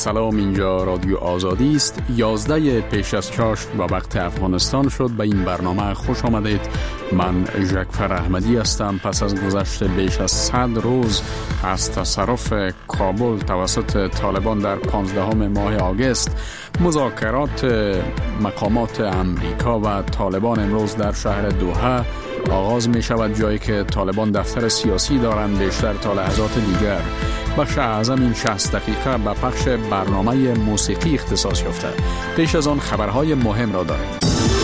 سلام، اینجا رادیو آزادی است. 11 پیش از چاشت و وقت افغانستان شد. به این برنامه خوش آمدید. من جعفر احمدی هستم. پس از گذشت بیش از 100 روز از تصرف کابل توسط طالبان در 15 ماه آگوست، مذاکرات مقامات امریکا و طالبان امروز در شهر دوحه آغاز می شود، جایی که طالبان دفتر سیاسی دارند. بیشتر تا لحظات دیگر بخش اعظم این 60 دقیقه به پخش برنامه موسیقی اختصاص یافته. پیش از آن خبرهای مهم را داریم.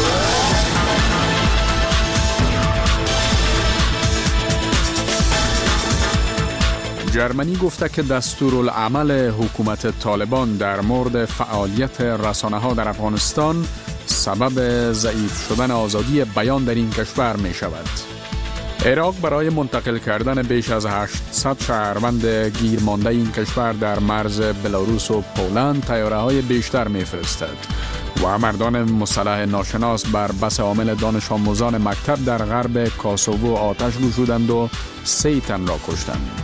جرمنی گفته که دستورالعمل حکومت طالبان در مورد فعالیت رسانه‌ها در افغانستان سبب ضعیف شدن آزادی بیان در این کشور می شود. عراق برای منتقل کردن بیش از 800 شهروند گیرمانده این کشور در مرز بلاروس و پولند تیاره‌های بیشتر می‌فرستد و مردان مسلح ناشناس بر بس عامل دانش آموزان مکتب در غرب کاسوو آتش گشودند و 3 تن را کشتند.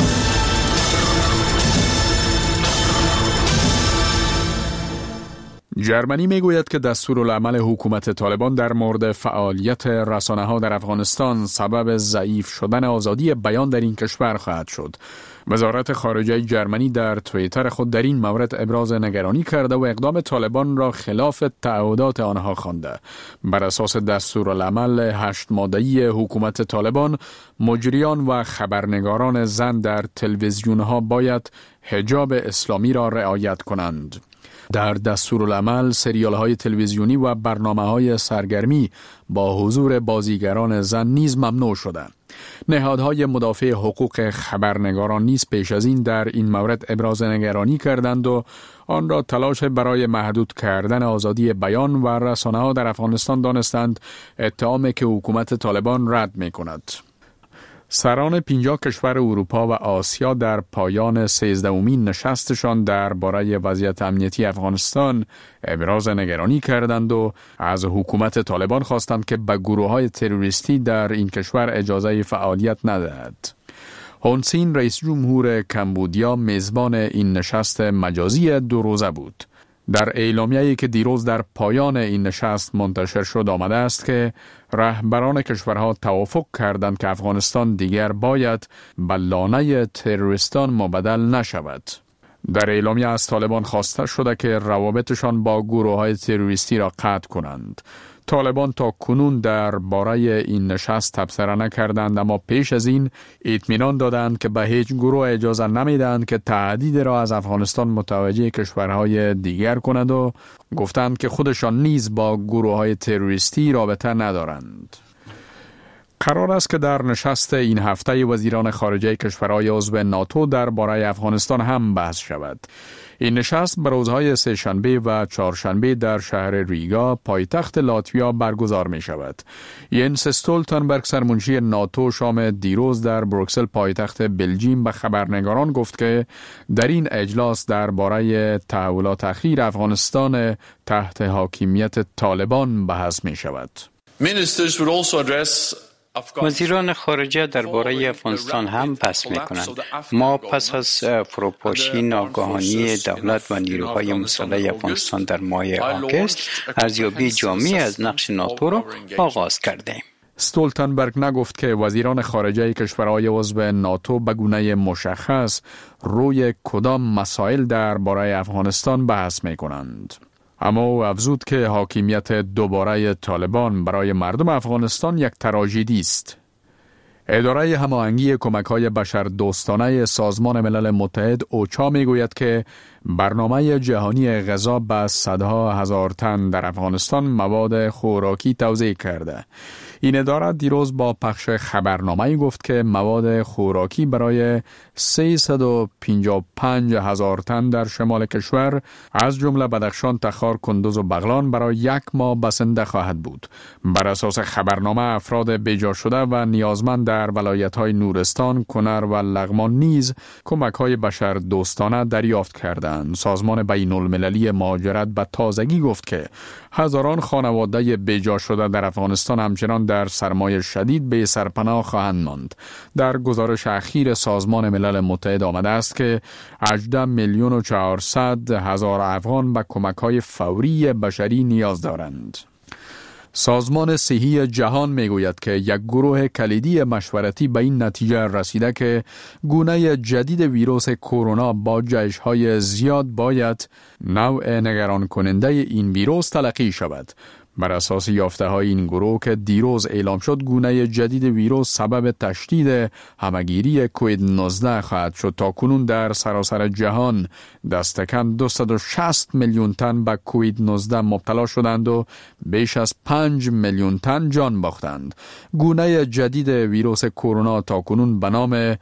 جرمنی میگوید که دستورالعمل حکومت طالبان در مورد فعالیت رسانه‌ها در افغانستان سبب ضعیف شدن آزادی بیان در این کشور خواهد شد. وزارت خارجه جرمنی در توییتر خود در این مورد ابراز نگرانی کرده و اقدام طالبان را خلاف تعهدات آنها خوانده. بر اساس دستورالعمل 8 ماده‌ای حکومت طالبان، مجریان و خبرنگاران زن در تلویزیون‌ها باید حجاب اسلامی را رعایت کنند. در دستورالعمل سریال‌های تلویزیونی و برنامه‌های سرگرمی با حضور بازیگران زن نیز ممنوع شده. نهادهای مدافع حقوق خبرنگاران نیز پیش از این در این مورد ابراز نگرانی کردند و آن را تلاش برای محدود کردن آزادی بیان و رسانه‌ها در افغانستان دانستند، اتهامی که حکومت طالبان رد می‌کند. سران 50 کشور اروپا و آسیا در پایان 13مین نشستشان درباره وضعیت امنیتی افغانستان ابراز نگرانی کردند و از حکومت طالبان خواستند که به گروه‌های تروریستی در این کشور اجازه فعالیت ندهد. هون سین رئیس جمهور کمبودیا میزبان این نشست مجازی 2 روزه بود. در اعلامیه‌ای که دیروز در پایان این نشست منتشر شد آمده است که رهبران کشورها توافق کردند که افغانستان دیگر باید به لانه تروریستان مبدل نشود. در اعلامیه از طالبان خواسته شده که روابطشان با گروه‌های تروریستی را قطع کنند. طالبان تا کنون درباره این نشست تبصره نکردند، اما پیش از این اطمینان دادند که به هیچ گروه اجازه نمیدهند که تهدید را از افغانستان متوجه کشورهای دیگر کند و گفتند که خودشان نیز با گروه‌های تروریستی رابطه ندارند. قرار است که در نشست این هفته وزیران خارجه کشورهای عضو ناتو درباره افغانستان هم بحث شود. این نشست به روزهای سه‌شنبه و چهارشنبه در شهر ریگا، پایتخت لاتویا برگزار می شود. ینس استولتنبرگ سرمنشی ناتو شام دیروز در بروکسل پایتخت بلژیم به خبرنگاران گفت که در این اجلاس درباره تحولات اخیر افغانستان تحت حاکمیت طالبان بحث می شود. وزیران خارجه درباره افغانستان هم بحث می‌کنند. ما پس از فروپاشی ناگهانی دولت و نیروهای مسلح افغانستان در ماه آگوست ارزیابی جامعی از نقش ناتو را آغاز کردیم. استولتنبرگ نگفت که وزیران خارجه کشورهای عضو ناتو به گونه مشخص روی کدام مسائل درباره افغانستان بحث می‌کنند. اما او افزود که حاکمیت دوباره طالبان برای مردم افغانستان یک تراژدی است. اداره هماهنگی کمک‌های بشردوستانه سازمان ملل متحد اوچا میگوید که برنامه جهانی غذا به صدها هزار تن در افغانستان مواد خوراکی توزیع کرده. این اداره دیروز با پخش خبرنامه‌ای گفت که مواد خوراکی برای 355 هزار تن در شمال کشور از جمله بدخشان، تخار، کندوز و بغلان برای 1 ماه بسنده خواهد بود. بر اساس خبرنامه افراد بیجا شده و نیازمند در ولایت‌های نورستان، کنر و لغمان نیز کمک‌های بشردوستانه دریافت کردند. سازمان بین‌المللی مهاجرت به تازگی گفت که هزاران خانواده بیجا شده در افغانستان همچنان در سرمای شدید به سرپناه خواهند ماند. در گزارش اخیر سازمان ملل متحد آمده است که 18,400,000 افغان به کمک‌های فوری بشری نیاز دارند. سازمان صحی جهان میگوید که یک گروه کلیدی مشورتی به این نتیجه رسیده که گونه جدید ویروس کرونا با جهش‌های زیاد باید نوع نگران کننده این ویروس تلقی شود. بر اساس یافته‌های این گروه که دیروز اعلام شد، گونه جدید ویروس سبب تشدید همه‌گیری کووید 19 خواهد شد. تا کنون در سراسر جهان دست کم 260 میلیون تن به کووید 19 مبتلا شدند و بیش از 5 میلیون تن جان باختند. گونه جدید ویروس کرونا تا کنون به نام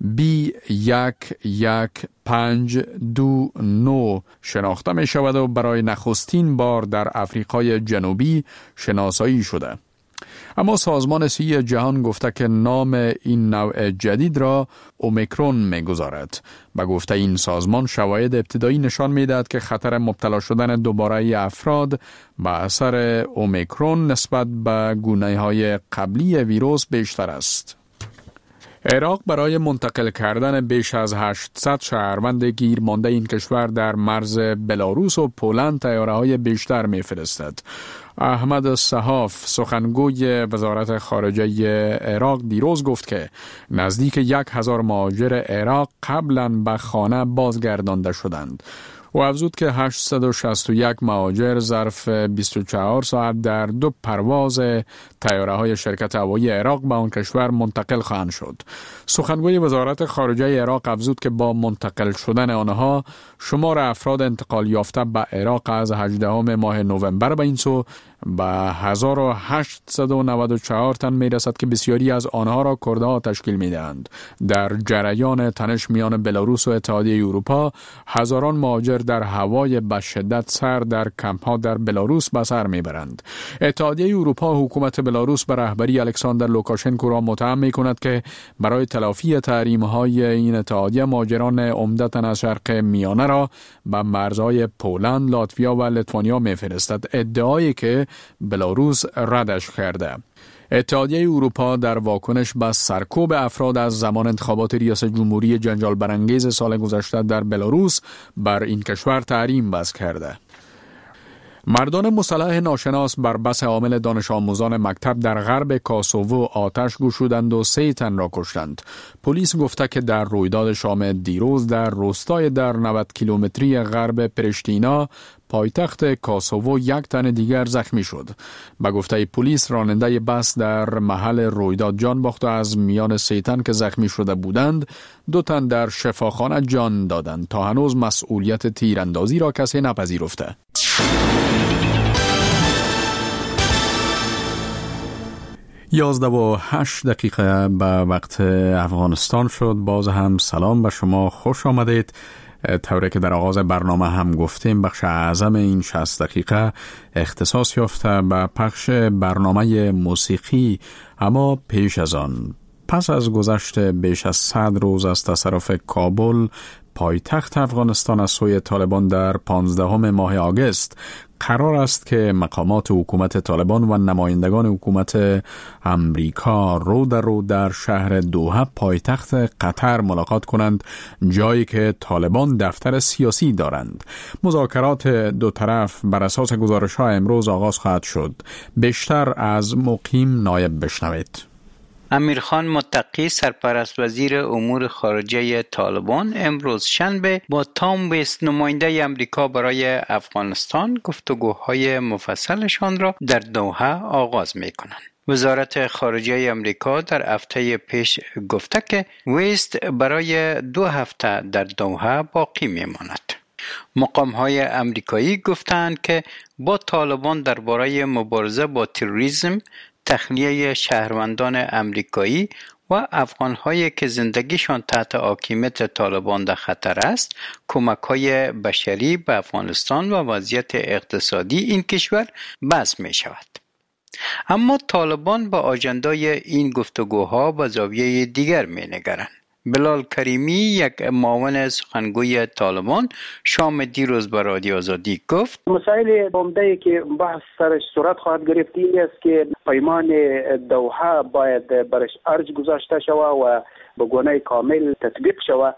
B11529 شناخته می شود و برای نخستین بار در آفریقای جنوبی شناسایی شده. اما سازمان صحی جهان گفته که نام این نوع جدید را اومیکرون می گذارد. به گفته این سازمان، شواهد ابتدایی نشان می دهد که خطر مبتلا شدن دوباره افراد به اثر اومیکرون نسبت به گونه های قبلی ویروس بیشتر است. عراق برای منتقل کردن بیش از 800 شهروند گیر مانده این کشور در مرز بلاروس و پولند طیاره‌های بیشتر می‌فرستد. احمد صحاف، سخنگوی وزارت خارجه عراق، دیروز گفت که نزدیک 1,000 مهاجر عراق قبلاً به خانه بازگردانده شدند. و افزود که 861 مهاجر ظرف 24 ساعت در 2 پرواز طیاره‌های شرکت هوایی عراق به آن کشور منتقل خواهند شد. سخنگوی وزارت خارجه عراق افزود که با منتقل شدن آنها شمار افراد انتقال یافته به عراق از 18 ماه نوامبر به این سو به 1894 تن می رسد که بسیاری از آنها را کردها تشکیل می دهند. در جریان تنش میان بلاروس و اتحادیه اروپا، هزاران مهاجر در هوای به شدت سرد در کمپ ها در بلاروس به سر می برند. اتحادیه اروپا حکومت بلاروس به رهبری الکساندر لوکاشنکو را متهم می کند که برای تلافی تحریم های این اتحادیه مهاجران عمدتاً از شرق میانه را به مرزهای پولند، لاتویا و لیتوانیا می فرستد. ادعایی که بلاروس ردش کرده. اتحادیه اروپا در واکنش به سرکوب افراد از زمان انتخابات ریاست جمهوری جنجال برانگیز سال گذشته در بلاروس بر این کشور تحریم وضع کرده. مردان مسلح ناشناس بر بس حامل دانش آموزان مکتب در غرب کاسوو آتش گشودند و 3 تن را کشتند. پلیس گفته که در رویداد شام دیروز در روستای در 90 کیلومتری غرب پرشتینا پایتخت کاسوو 1 تن دیگر زخمی شد. به گفته پلیس، راننده بس در محل رویداد جان باخت و از میان 3 تن که زخمی شده بودند 2 تن در شفاخانه جان دادند. تا هنوز مسئولیت تیراندازی را کسی نپذیرفته. 11:08 به وقت افغانستان شد. باز هم سلام به شما، خوش آمدید. طوری که در آغاز برنامه هم گفتیم، بخش اعظم این 60 دقیقه اختصاص یافته به پخش برنامه موسیقی. اما پیش از آن، پس از گذشت بیش از 100 روز از تصرف کابل پایتخت افغانستان از سوی طالبان در 15 ماه آگوست، قرار است که مقامات حکومت طالبان و نمایندگان حکومت امریکا رو در شهر دوحه پایتخت قطر ملاقات کنند، جایی که طالبان دفتر سیاسی دارند. مذاکرات دو طرف بر اساس گزارش‌ها امروز آغاز خواهد شد. بیشتر از مقیم نایب بشنوید. امیرخان متقی، سرپرست وزیر امور خارجه طالبان، امروز شنبه با تام ویست، نماینده امریکا برای افغانستان، گفتگوهای مفصلشان را در دوحه آغاز می‌کنند. وزارت خارجه امریکا در هفته پیش گفته که ویست برای 2 هفته در دوحه باقی می‌ماند. مقام‌های امریکایی گفتند که با طالبان درباره مبارزه با تروریسم، تخلیه شهروندان امریکایی و افغان‌هایی که زندگیشان تحت حاکمیت طالبان در خطر است، کمک‌های بشری به افغانستان و وضعیت اقتصادی این کشور بحث می‌شود. اما طالبان با آژندای این گفتگوها به زاویه دیگر می‌نگرند. بلال کریمی یک معاون سخنگوی طالبان شام دیروز به رادیو آزادی گفت مسائل عمده که بحث سرش صورت خواهد گرفت این است که پیمان دوحه باید برش ارج گذاشته شود و به گونه کامل تطبیق شود.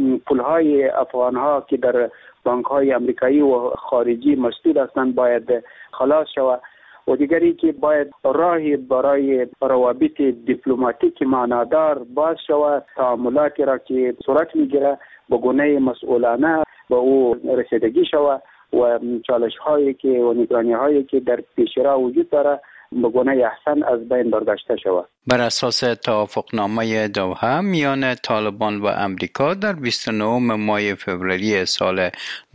پولهای افغانها که در بانک‌های امریکایی و خارجی مسدود هستند باید خلاص شود و دیگری که باید راهی برای روابط دیپلماتیک معنادار باز شود. تعاملاتی را که صورت میگیره به گونه مسئولانه به او رسیدگی شود و چالش‌هایی که و نگرانی‌هایی که در پیشرو وجود داره به گونه احسن از بین برداشته شود. بر اساس توافقنامه دوحه میان طالبان و امریکا در 29 ماه فوریه سال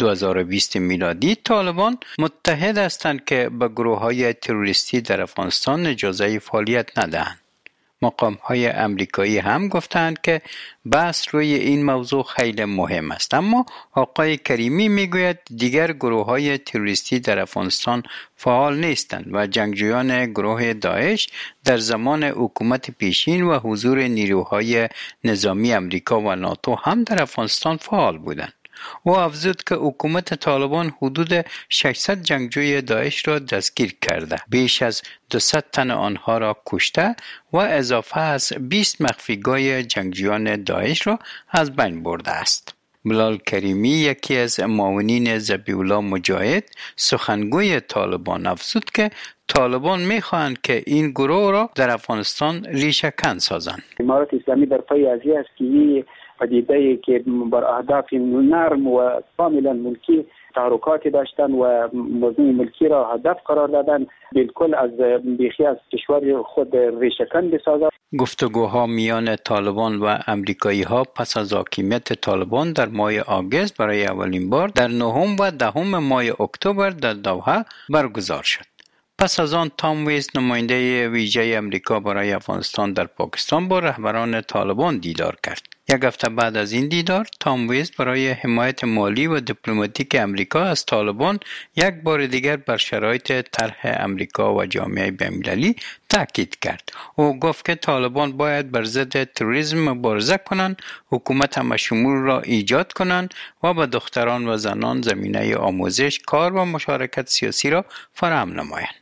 2020 میلادی طالبان متحد هستند که به گروه‌های تروریستی در افغانستان اجازه فعالیت ندهند. مقام‌های امریکایی هم گفتند که بحث روی این موضوع خیلی مهم است، اما آقای کریمی میگوید دیگر گروه‌های تروریستی در افغانستان فعال نیستند و جنگجویان گروه داعش در زمان حکومت پیشین و حضور نیروهای نظامی امریکا و ناتو هم در افغانستان فعال بودند. او افزود که حکومت طالبان حدود 600 جنگجوی داعش را دستگیر کرده، بیش از 200 تن آنها را کشته و اضافه از 20 مخفیگاه جنگجویان داعش را از بین برده است. بلال کریمی یکی از معاونین ذبیح الله مجاهد سخنگوی طالبان افزود که طالبان می‌خواهند که این گروه را در افغانستان ریشه‌کن سازند. امارات اسلامی در پی از این است که پدیده‌ای که بر اهداف نرم و کاملا ملکی تحرکاتی داشتن و موضوع ملکی را هدف قرار دادن بالکل از بیخی از کشور خود ریشه‌کن بسازد. گفتگوها میان طالبان و امریکایی ها پس از حاکمیت طالبان در ماه آگوست برای اولین بار در 9 و 10 ماه اکتبر در دوحه برگزار شد. پس از آن تام ویز نماینده ویژه امریکا برای افغانستان در پاکستان با رهبران طالبان دیدار کرد. یک هفته بعد از این دیدار، تام ویز برای حمایت مالی و دیپلماتیک امریکا از طالبان یک بار دیگر بر شرایط طرح امریکا و جامعه بین‌المللی تاکید کرد. او گفت که طالبان باید بر ضد تروریسم مبارزه کنند، حکومت همه‌شمول را ایجاد کنند و به دختران و زنان زمینه آموزش، کار و مشارکت سیاسی را فراهم نمایند.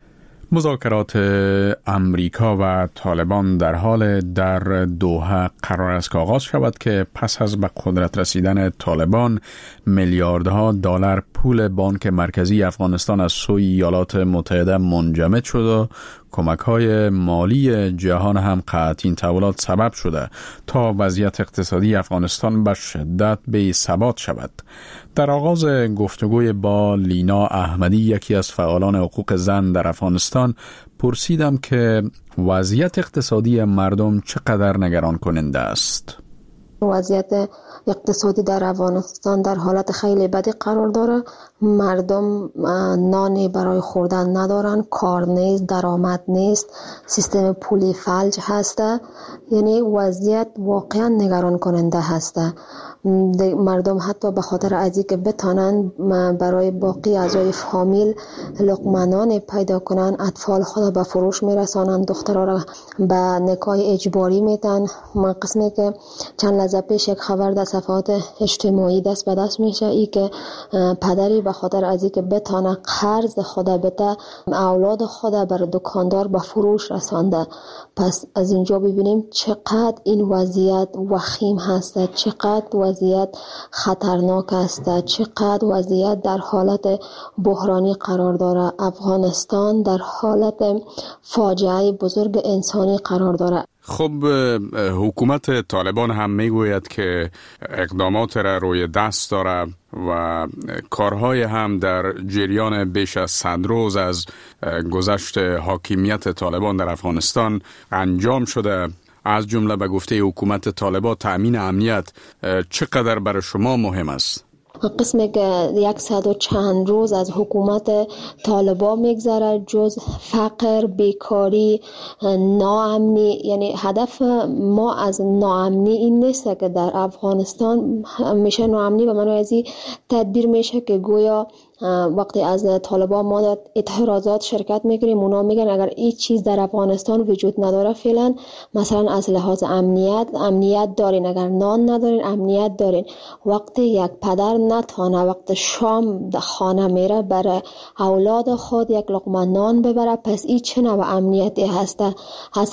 مذاکرات امریکا و طالبان در حال در دوحه قرار است که آغاز شود که پس از به قدرت رسیدن طالبان میلیاردها دلار پول بانک مرکزی افغانستان از سوی ایالات متحده منجمد شد و کمک‌های مالی جهان هم قطع این تحولات سبب شده تا وضعیت اقتصادی افغانستان به شدت بی‌ثبات شود. در آغاز گفتگوی با لینا احمدی، یکی از فعالان حقوق زن در افغانستان، پرسیدم که وضعیت اقتصادی مردم چقدر نگران کننده است. وضعیت اقتصادی در افغانستان در حالت خیلی بدی قرار داره. مردم نانی برای خوردن ندارن، کار نیست، درآمد نیست، سیستم پولی فلج هسته. یعنی وضعیت واقعا نگران کننده هسته. مردم حتی به خاطر ازی که بتانن برای باقی اعضای فامیل لقمه پیدا کنن، اطفال خود به فروش میرسانن، دخترها را به نکاح اجباری میدن. من قسمی که چند لحظه پیش یک خبر در صفحات اجتماعی دست به دست میشه، ای که پدری به خاطر ازی که بتانه قرض خود بده، اولاد خود بر دکاندار به فروش رسانده. پس از اینجا ببینیم چقدر این وضعیت وخیم هسته، چقدر وضعیت خطرناک است، چقدر وضعیت در حالت بحرانی قرار داره. افغانستان در حالت فاجعه بزرگ انسانی قرار داره. خب حکومت طالبان هم میگوید که اقدامات را روی دست داره و کارهای هم در جریان بیش از 100 روز از گذشت حاکمیت طالبان در افغانستان انجام شده. از جمله به گفته حکومت طالبان تأمین امنیت چقدر برای شما مهم است؟ قسمی که 100 و چند روز از حکومت طالبان میگذره، جز فقر، بیکاری، ناامنی. یعنی هدف ما از ناامنی این نیست که در افغانستان میشه ناامنی به معنی ازی تدبیر میشه که گویا وقتی از طالبان ما در اعتراضات شرکت میگیریم، اونا میگن اگر این چیز در افغانستان وجود نداره فعلا، مثلا از لحاظ امنیت دارین، اگر نان ندارین امنیت دارین. وقتی یک پدر نتانه وقت شام در خانه میره برای اولاد خود یک لقمه نان ببره، پس این چه نوع امنیتی هست